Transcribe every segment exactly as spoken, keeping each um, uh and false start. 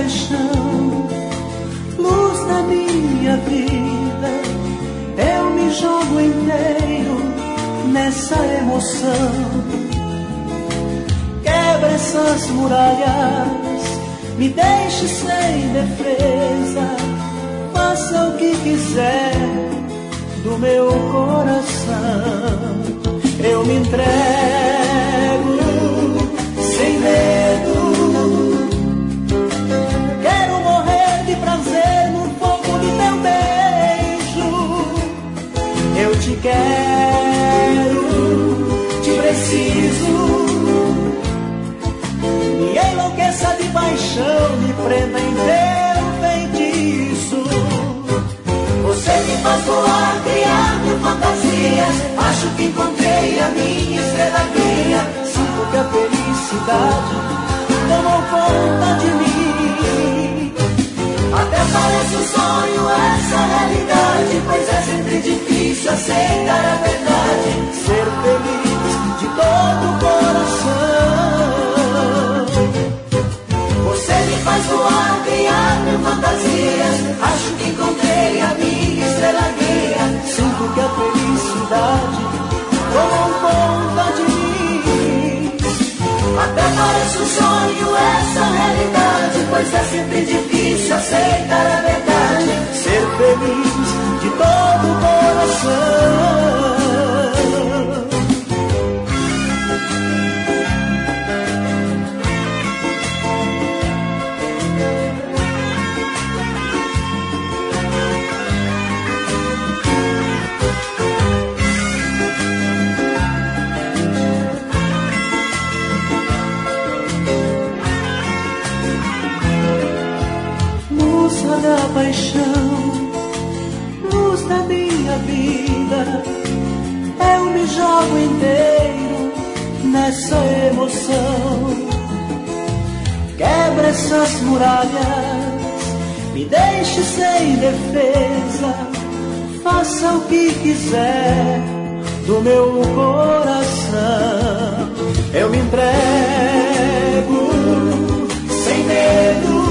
paixão, luz da minha vida, eu me jogo inteiro nessa emoção. Quebra essas muralhas, me deixe sem defesa, faça o que quiser do meu coração. Eu me entrego sem medo, quero morrer de prazer no fogo do teu beijo. Eu te quero, te preciso, me enlouqueça de paixão, me prenda em teu feitiço. Você me faz voar, criar mil fantasias, acho que encontrei a minha estrela guia. Sinto que a felicidade tomou conta de mim. Até parece um sonho essa realidade, pois é sempre difícil aceitar a verdade. Ser feliz de todo o coração. Você me faz voar, criar mil fantasias, acho que encontrei a minha estrela guia. Sinto que a felicidade tomou conta de mim. Até parece um sonho essa realidade, pois é sempre difícil aceitar a verdade. Ser feliz de todo o coração. Da paixão, luz da minha vida, eu me jogo inteiro nessa emoção. Quebra essas muralhas, me deixe sem defesa, faça o que quiser do meu coração. Eu me entrego sem medo,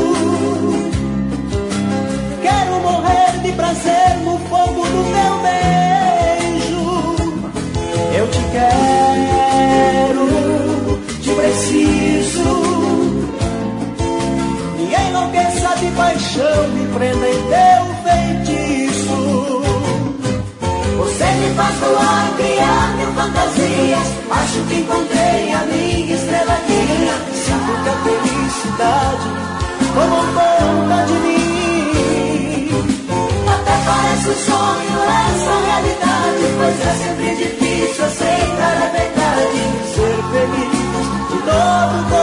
quero morrer de prazer no fogo do teu beijo. Eu te quero, te preciso, me enlouqueça de paixão, me prenda em teu feitiço. Você me faz voar, criar mil fantasias, acho que encontrei a minha estrela guia. Sinto que a felicidade tomou conta de mim. Parece um sonho essa realidade, pois é sempre difícil aceitar a verdade. Ser feliz de todo o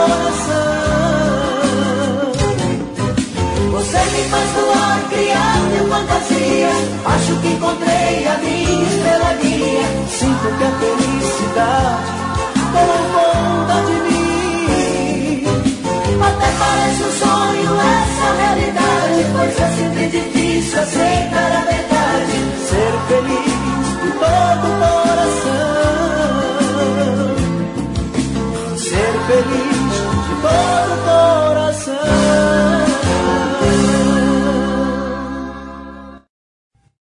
coração. Você me faz voar, criar mil fantasias, acho que encontrei a minha estrela guia. Sinto que a felicidade tomou conta de mim. Até parece um sonho essa realidade, pois é sempre difícil aceitar a verdade. Ser feliz de todo o coração. Ser feliz de todo o